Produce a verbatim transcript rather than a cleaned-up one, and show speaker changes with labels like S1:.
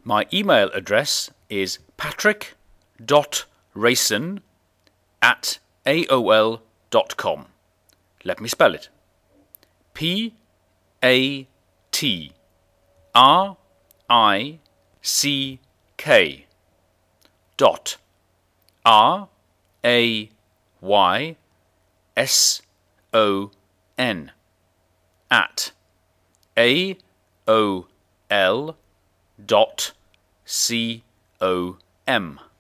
S1: My email address is patrick.rayson at aol dot com. Let me spell it. P A T R I C K dot R A Y S O N at A O L dot C O M.